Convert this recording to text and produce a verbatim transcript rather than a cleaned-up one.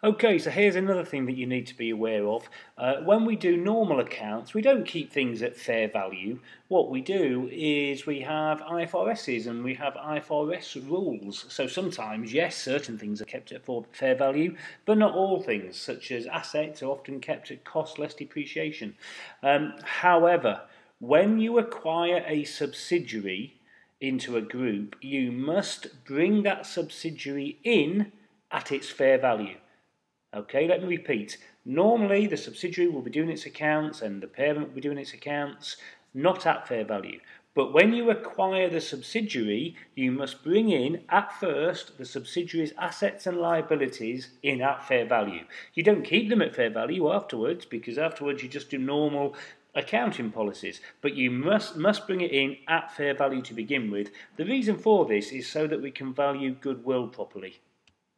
Okay, so here's another thing that you need to be aware of. Uh, when we do normal accounts, we don't keep things at fair value. What we do is we have I F R Ss and we have I F R S rules. So sometimes, yes, certain things are kept at fair value, but not all things, such as assets are often kept at cost less depreciation. Um, however, when you acquire a subsidiary into a group, you must bring that subsidiary in at its fair value. Okay, let me repeat. Normally, the subsidiary will be doing its accounts and the parent will be doing its accounts, not at fair value. But when you acquire the subsidiary, you must bring in, at first, the subsidiary's assets and liabilities in at fair value. You don't keep them at fair value afterwards, because afterwards you just do normal accounting policies, but you must must bring it in at fair value to begin with. The reason for this is so that we can value goodwill properly.